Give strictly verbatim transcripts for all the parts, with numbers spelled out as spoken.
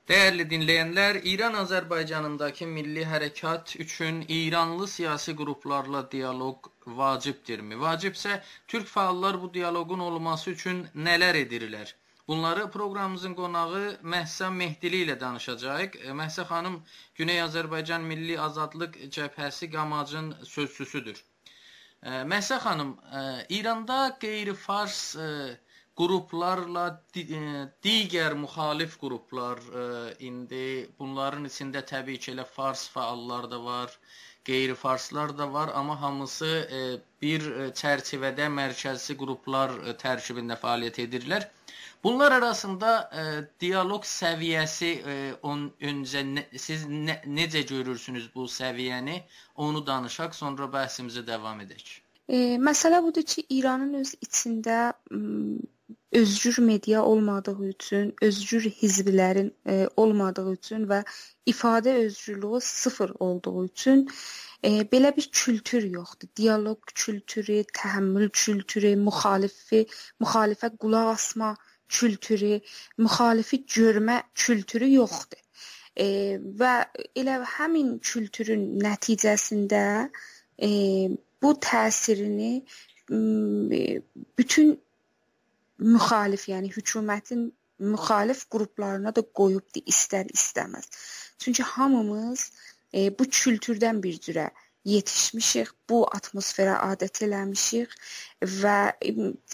Değerli dinleyenler, İran Azərbaycanındakı milli hərəkat üçün İranlı siyasi qruplarla dialoq vacibdirmi? Vacibsə, Türk fəallar bu dialoqun olması üçün nələr edirlər? Bunları proqramımızın qonağı Məhsə Mehdili ilə danışacağıq. Məhsə xanım Güney Azərbaycan Milli Azadlıq Cəbhəsi Qamacın sözçüsüdür. Məhsə xanım, İranda qeyri-fars qruplarla digər müxalif qruplar indi, bunların içində təbii ki, elə fars fəallar da var, qeyri-farslar da var, amma hamısı bir çərçivədə mərkəzi qruplar tərkibində fəaliyyət edirlər. Bunlar arasında dialoq səviyyəsi öncə siz necə görürsünüz bu səviyyəni? Onu danışaq, sonra bəhsimizi davam edək. Məsələ budur ki, İranın öz içində özgür media olmadığı üçün, özgür hizblərin e, olmadığı üçün və ifadə özgürlüyü sıfır olduğu üçün e, belə bir kültür yoxdur. Dialoq kültürü, təhəmmül kültürü, müxalifi, müxalifə qulaq asma kültürü, müxalifi görmə kültürü yoxdur. E, və elə həmin kültürün nəticəsində e, bu təsirini e, bütün müxalif, yəni hökumətin müxalif qruplarına da qoyubdur, istər-istəməz. Çünki hamımız e, bu kültürdən bir cürə yetişmişik, bu atmosferə adət eləmişik və e,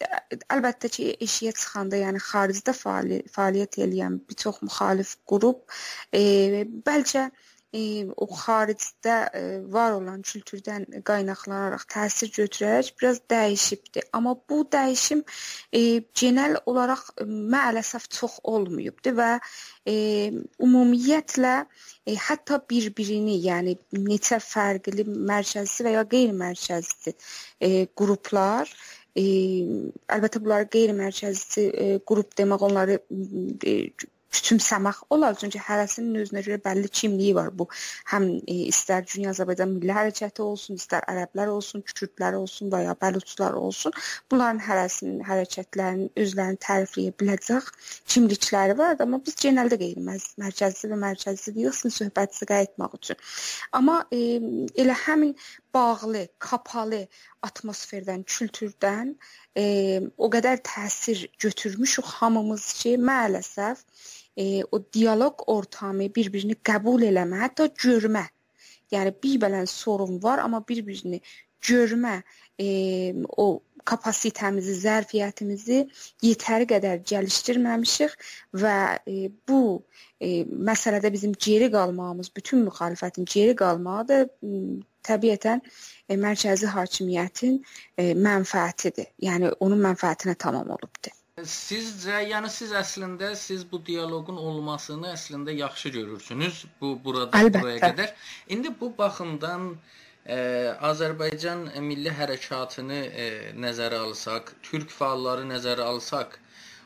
əlbəttə ki, eşiyə çıxanda, yəni xaricdə fəali fəaliyyət eləyən bir çox müxalif qrup e, bəlkə E, o xaricdə e, var olan kültürdən qaynaqlanaraq təsir götürərək biraz dəyişibdir. Amma bu dəyişim e, genel olaraq e, maalesef çox olmayıbdır və e, ümumiyyətlə e, hətta bir-birini, yəni neçə fərqli mərkəzi və ya qeyri-mərkəzi e, qruplar, e, əlbəttə bunlar qeyri-mərkəzi e, qrup demək, onları e, küçümsəmək olar, çünki hərəsinin özünə görə bəlli kimliyi var. Bu həm e, istər Güney Azərbaycan Milli Hərəkəti olsun, istər ərəblər olsun, kürdlər olsun və ya bəluçlar olsun. Bunların hərəsinin hərəkətlərinin özlərini tərifləyə biləcək kimlikləri var, amma biz genəldə qeyri-mərkəzi və mərkəzi deyilsin söhbəti qayıtmaq üçün. Amma e, elə həmin bağlı, kapalı atmosferdən, kültürdən e, o qədər təsir götürmüşük hamımız ki, maalesef E, o diyalog ortamı bir-birini qəbul eləmə, hətta görmə. Yəni bir bələn sorun var, amma bir-birini görmə, e, o kapasitəmizi, zərfiyyətimizi yetəri qədər gəlişdirməmişik və e, bu e, məsələdə bizim geri qalmağımız, bütün müxalifətin geri qalmağı da e, təbiətən e, mərkəzi hakimiyyətin e, mənfəətidir. Yəni onun mənfəətinə tamam olubdur. Sizcə, yəni siz əslində siz bu dialoqun olmasını əslində yaxşı görürsünüz bu burada Əlbəttə. Buraya qədər. İndi bu baxımdan e, Azərbaycan milli hərəkatını e, nəzərə alsaq, türk fəalları nəzərə alsaq,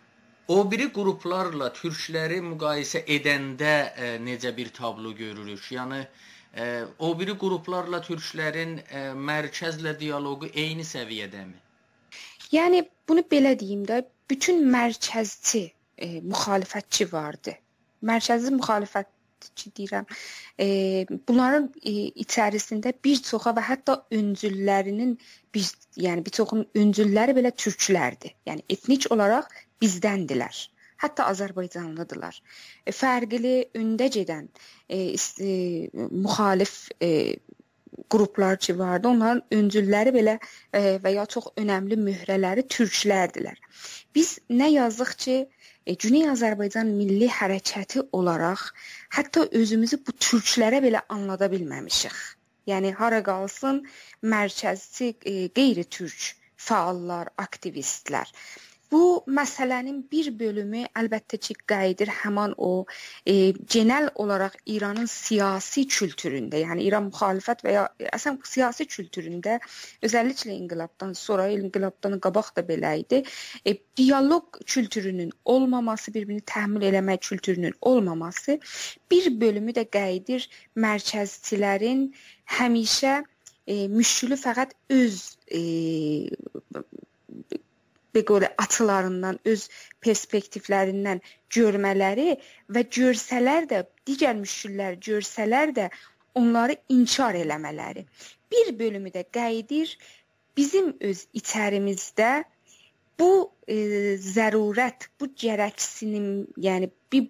o biri qruplarla türkləri müqayisə edəndə e, necə bir tablo görürük? Yəni e, o biri qruplarla türklərin e, mərkəzlə dialoqu eyni səviyyədəmi? Yəni bunu belə deyim də, bütün mərkəzçi e, müxalifətçi vardı. Mərkəzi müxalifətçi deyirəm. E, bunların e, içərisində bir çoxa və hətta öncüllərinin bir, yəni bir çoxunun öncülləri belə türklərdir. Yəni etnik olaraq bizdəndilər. Hətta Azərbaycanlıdılar. E, fərqli öndə gedən e, e, müxalif e, qruplar ki vardı, onların öncülləri belə e, və ya çox önəmli mührələri türklərdilər. Biz nə yazıq ki, e, Güney Azərbaycan Milli Hərəkəti olaraq hətta özümüzü bu türklərə belə anlada bilməmişik. Yəni hara qalsın mərkəzi e, qeyri-türk fəallar, aktivistlər. Bu məsələnin bir bölümü əlbəttə ki, qayıdır həman o e, genel olaraq İranın siyasi kültüründə, yəni İran müxalifət və ya əsən siyasi kültüründə, özəlliklə inqilabdan sonra, inqilabdan qabaq da belə idi, e, diyaloq kültürünün olmaması, bir-birini təmin eləmək kültürünün olmaması, bir bölümü də qayıdır mərkəzçilərin həmişə e, müşkülü fəqət öz e, belə atılarından, öz perspektivlərindən görmələri və görsələr də, digər müşküllər görsələr də onları inkar eləmələri. Bir bölümü də qəyidir, bizim öz içərimizdə bu e, zərurət, bu gərəksinim, yəni bir,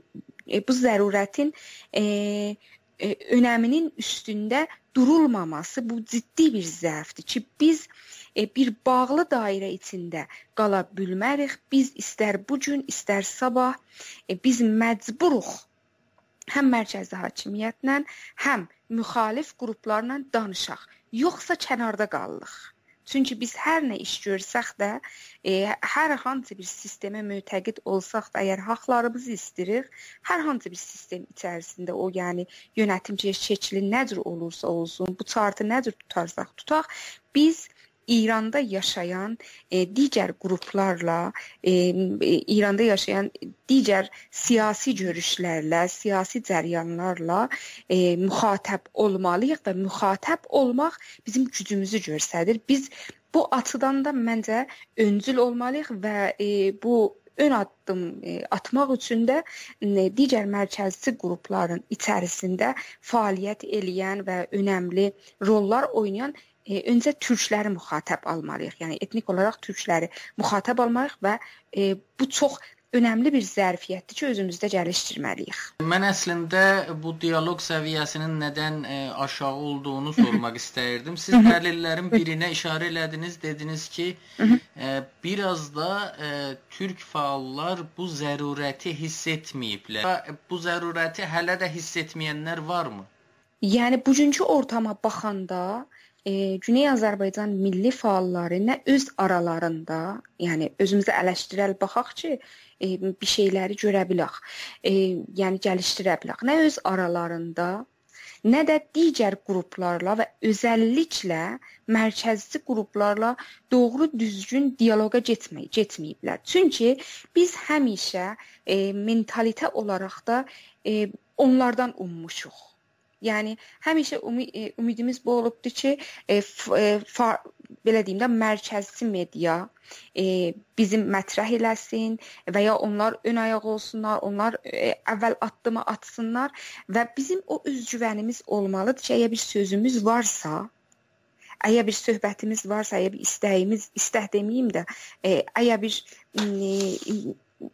e, bu zərurətin e, e, önəminin üstündə durulmaması bu ciddi bir zəifdir ki, biz e, bir bağlı dairə içində qala bilmərik. Biz istər bu gün, istər sabah e, biz məcburuq həm mərkəzi hakimiyyətlə, həm müxalif qruplarla danışaq. Yoxsa kənarda qalırıq. Çünki biz hər nə iş görsək də, e, hər hansı bir sistemə mütəqid olsaq da, əgər haqlarımızı istəyirik, hər hansı bir sistem içərisində o, yəni yönetim şəkli nə cür olursa olsun, bu chartı nə cür tutarsaq tutaq, biz İranda yaşayan e, digər qruplarla, e, İranda yaşayan digər siyasi görüşlərlə, siyasi cəryanlarla e, müxatəb olmalıyıq və müxatəb olmaq bizim gücümüzü göstərir. Biz bu açıdan da məncə öncül olmalıyıq və e, bu ön addım e, atmaq üçün də e, digər mərkəzi qrupların içərisində fəaliyyət eləyən və önəmli rollar oynayan E, öncə türkləri müxatəb almalıyıq. Yəni etnik olaraq türkləri müxatəb almalıyıq və e, bu çox önəmli bir zərfiyyətdir ki, özümüzdə gəlişdirməliyik. Mən əslində bu dialoq səviyyəsinin nədən e, aşağı olduğunu sormaq istəyirdim. Siz dəlillərin birinə işarə elədiniz, dediniz ki, e, biraz da e, türk fəallar bu zərurəti hiss etməyiblər. Bu zərurəti hələ də hiss etməyənlər varmı? Yəni bugünkü ortama baxanda E, Güney Azərbaycan milli fəalları nə öz aralarında, yəni özümüzə ələşdirəl baxaq ki, e, bir şeyləri görə bilək, e, yəni gəlişdirə bilək. Nə öz aralarında, nə də digər qruplarla və özəlliklə mərkəzi qruplarla doğru düzgün dialoqa getməyi, getməyiblər. Çünki biz həmişə e, mentalitə olaraq da e, onlardan ummuşuq. Yəni həmişə ümidimiz bu olubdur ki, e, e, far, belə deyim də, mərkəzi media e, bizim mətrəh eləsin və ya onlar ön ayaq olsunlar, onlar e, əvvəl addımı atsınlar və bizim o özgüvənimiz olmalıdır ki, əgər bir sözümüz varsa, əgər bir söhbətimiz varsa, əgər bir istəyimiz, istək deməyim də, e, əgər bir e,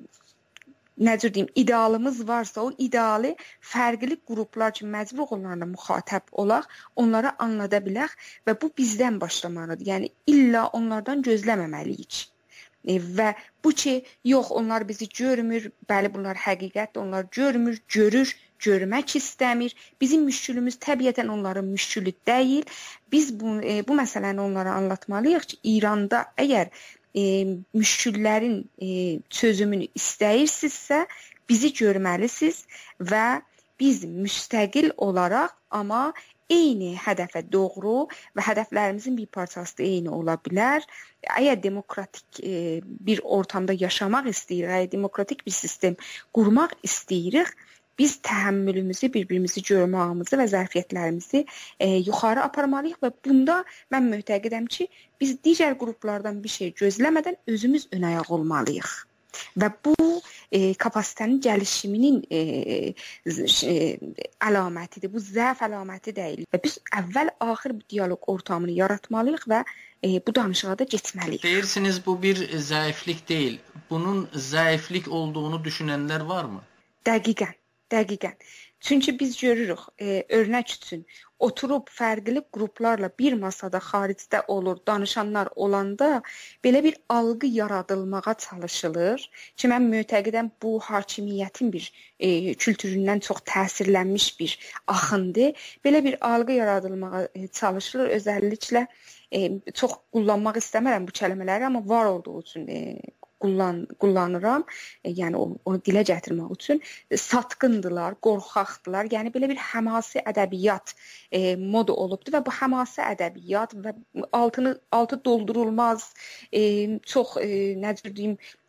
necə deyim, idealımız varsa, o idealı fərqli qruplar kimi məcbur onlarla müxatəb olaq, onlara anlada bilək və bu bizdən başlamalıdır. Yəni illa onlardan gözləməməliyik. E, və bu ki, yox, onlar bizi görmür, bəli bunlar həqiqətdir, onlar görmür, görür, görmək istəmir. Bizim müşkülümüz təbiətən onların müşkülü deyil. Biz bu, e, bu məsələni onlara anlatmalıyıq ki, İranda əgər E, müşküllərin e, çözümünü istəyirsinizsə, bizi görməlisiniz və biz müstəqil olaraq, amma eyni hədəfə doğru və hədəflərimizin bir parçası da eyni ola bilər. Əgər demokratik e, bir ortamda yaşamaq istəyirik, əgər demokratik bir sistem qurmaq istəyirik, biz təhəmmülümüzü, bir-birimizi görməyimizi və zərfiyyətlərimizi e, yuxarı aparmalıyıq və bunda mən mütəqidəm ki, biz digər qruplardan bir şey gözləmədən özümüz ön ayaq olmalıyıq. Və bu e, kapasitenin gəlişiminin e, e, əlamətidir, bu zəif əlaməti deyil. Və biz əvvəl-axır bir dialoq ortamını yaratmalıyıq və e, bu danışığa da getməliyik. Deyirsiniz, bu bir zəiflik deyil. Bunun zəiflik olduğunu düşünənlər varmı? Dəqiqən. Dəqiqən. Çünki biz görürük, e, örnək üçün oturub fərqli qruplarla bir masada xaricdə olur, danışanlar olanda belə bir algı yaradılmağa çalışılır ki, mən mütəqidəm bu hakimiyyətin bir e, kültüründən çox təsirlənmiş bir axındır. Belə bir algı yaradılmağa e, çalışılır, özəlliklə e, çox kullanmaq istəmirəm bu kəlmələri, amma var olduğu üçün e, Kullan, kullanıram, e, yəni onu, onu dilə gətirmək üçün satqındılar, qorxaqdılar. Yəni belə bir həmasi ədəbiyyat e, modu olubdur və bu həmasi ədəbiyyat və altını altı doldurulmaz, e, çox e, necə deyim,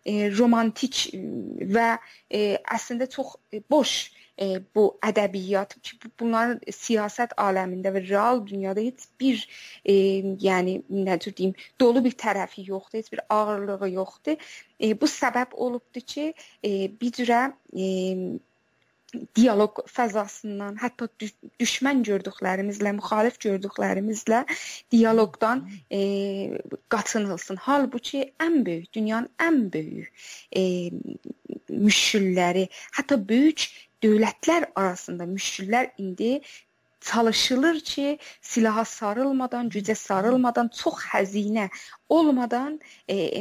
e, romantik və e, əslində çox boş e, bu ədəbiyyat ki, bunların siyasət aləmində və real dünyada heç bir e, yəni nə tür deyim, dolu bir tərəfi yoxdur, heç bir ağırlığı yoxdur. E, bu səbəb olubdur ki, e, bir cürə e, diyaloq fəzasından, hətta düşmən gördüklərimizlə, müxalif gördüklərimizlə diyaloqdan e, qaçınılsın. Halbuki ən böyük, dünyanın ən böyük e, müşkilləri, hətta böyük dövlətlər arasında müşkillər indi çalışılır ki, silaha sarılmadan, gücə sarılmadan, çox xəzinə olmadan, e, e,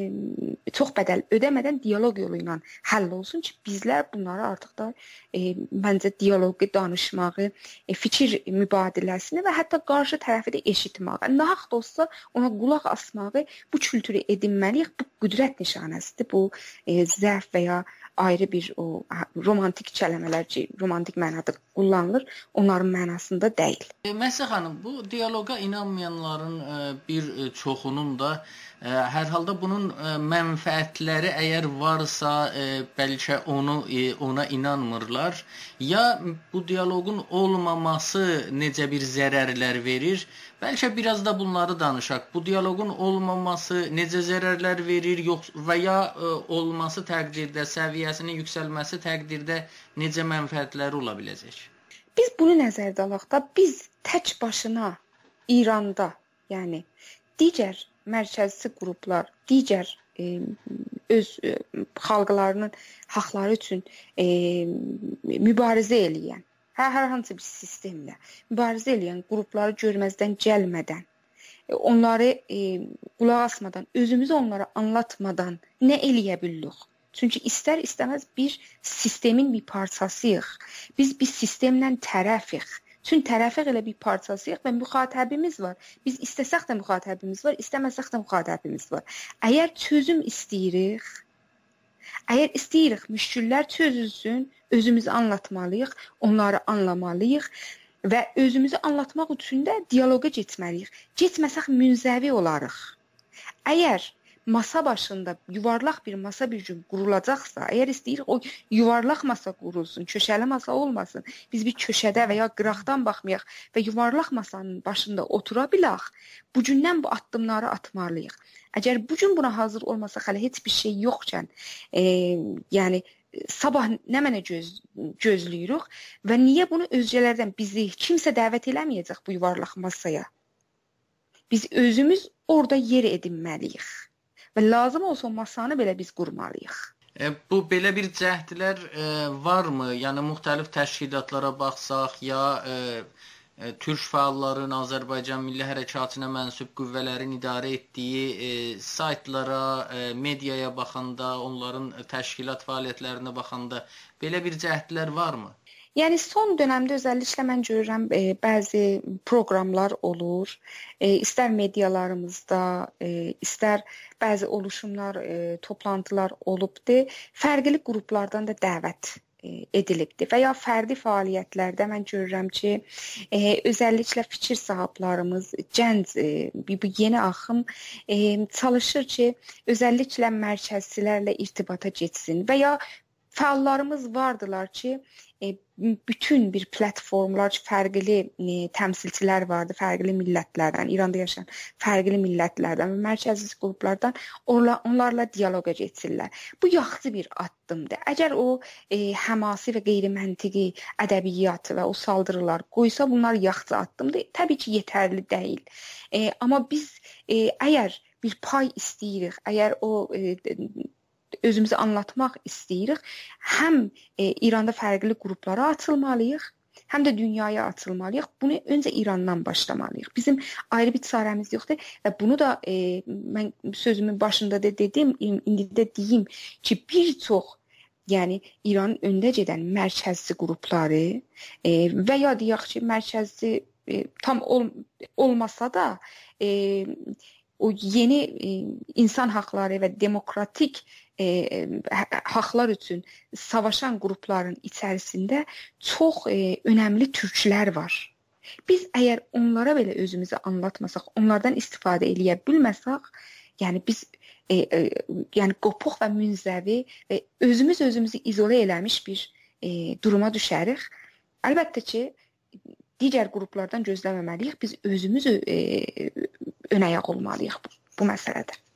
çox bədəl ödəmədən diyaloq yolu ilə həll olsun ki, bizlər bunları artıq da e, məncə diyaloqu, danışmağı, e, fikir mübadiləsini və hətta qarşı tərəfi də eşitməyi, nahaq da olsa ona qulaq asmağı bu kültürü edinməliyik. Bu qüdrət nişanəsidir. Bu e, zəif və ya ayrı bir o romantik kəlmələr ki, romantik mənada kullanılır, onların mənasında deyil. E, Məsəl xanım, bu diyaloqa inanmayanların e, bir e, çoxunun da e, hər halda bunun e, mənfəətləri əgər varsa, e, bəlkə onu e, ona inanmırlar. Ya bu diyaloqun olmaması necə bir zərərlər verir? Bəlkə biraz da bunları danışaq. Bu diyaloqun olmaması necə zərərlər verir, yox və ya e, olması təqdirdə, səviyyəsinin yüksəlməsi təqdirdə necə mənfəətləri ola biləcək? Biz bunu nəzərdə alaq da, biz tək başına İranda, yəni digər mərkəzi qruplar, digər e, öz e, xalqlarının haqları üçün e, mübarizə eləyən, hər, hər hansı bir sistemlə mübarizə eləyən qrupları görməzdən gəlmədən, e, onları e, qulaq asmadan, özümüzü onlara anlatmadan nə eləyə bilirik? Çünki istər istəməz bir sistemin bir parçasıyıq. Biz bir sistemlə tərəfik. Çünki tərəfik elə bir parçasıyıq və müxatəbimiz var. Biz istəsək də müxatəbimiz var, istəməsək də müxatəbimiz var. Əgər çözüm istəyirik, əgər istəyirik müşkillər çözülsün, özümüzü anlatmalıyıq, onları anlamalıyıq və özümüzü anlatmaq üçün də diyaloqa getməliyik. Getməsək münzəvi olarıq. Əgər masa başında yuvarlaq bir masa bir gün qurulacaqsa, əgər istəyirik o yuvarlaq masa qurulsun, köşəli masa olmasın, biz bir köşədə və ya qıraqdan baxmayaq və yuvarlaq masanın başında otura bilək, bugündən bu addımları atmalıyıq. Əgər bugün buna hazır olmasaq, hələ heç bir şey yoxkən, e, yəni sabah nə mənə göz, gözləyirik və niyə bunu özgələrdən bizi kimsə dəvət eləməyəcək bu yuvarlaq masaya? Biz özümüz orada yer edinməliyik. Və lazım olsa masanı belə biz qurmalıyıq. E, bu belə bir cəhdlər e, varmı? Yəni müxtəlif təşkilatlara baxsaq ya e, e, türk fəalların, Azərbaycan Milli Hərəkatına mənsub qüvvələrin idarə etdiyi e, saytlara, e, mediaya baxanda, onların təşkilat fəaliyyətlərinə baxanda belə bir cəhdlər varmı? Yəni son dönəmdə özəlliklə mən görürəm e, bəzi proqramlar olur. E, istər medialarımızda, e, istər bəzi oluşumlar, e, toplantılar olubdur. Fərqli qruplardan da dəvət e, edilibdir və ya fərdi fəaliyyətlərdə mən görürəm ki, e, özəlliklə fikir sahiblərimiz, gənc, e, bu yeni axım e, çalışır ki, özəlliklə mərkəzçilərlə irtibata getsin və ya fəallarımız vardılar ki, e, bütün bir platformlar, fərqli e, təmsilçilər vardı, fərqli millətlərdən, İranda yaşayan fərqli millətlərdən və mərkəzi qruplardan onla, onlarla diyaloqa getsinlər. Bu yaxşı bir addımdır. Əgər o e, həmasi və qeyri-məntiqi ədəbiyyat və o saldırılar qoysa, bunlar yaxşı addımdır. Təbii ki, yetərli deyil. E, amma biz e, əgər bir pay istəyirik, əgər o e, özümüzü anlatmaq istəyirik, həm e, İranda fərqli qruplara açılmalıyıq, həm də dünyaya açılmalıyıq. Bunu öncə İrandan başlamalıyıq. Bizim ayrı bir çarəmiz yoxdur və bunu da e, mən sözümün başında da dedim, indi də deyim ki, bir çox yəni İranın öndə gedən mərkəzi qrupları e, və ya deyək ki, mərkəzi e, tam ol, olmasa da e, o yeni e, insan haqları və demokratik e, haqlar üçün savaşan qrupların içərisində çox e, önəmli türklər var. Biz əgər onlara belə özümüzü anlatmasaq, onlardan istifadə eləyə bilməsək, yəni biz e, e, yəni qopuq və münzəvi və özümüz özümüzü izole eləmiş bir e, duruma düşərik. Əlbəttə ki, digər qruplardan gözləməməliyik. Biz özümüz e, ön ayaq olmalıyıq bu, bu məsələdə.